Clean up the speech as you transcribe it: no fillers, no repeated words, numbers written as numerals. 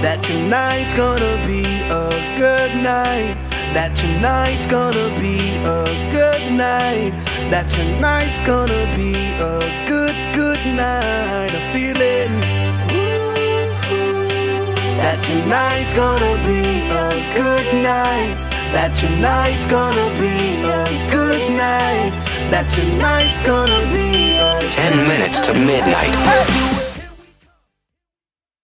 that tonight's gonna be a good night, that tonight's gonna be a good night, that tonight's gonna be a good, good night. I'm feeling that tonight's gonna be a good night, that tonight's gonna be a good night, that tonight's gonna be a 10 minutes to midnight.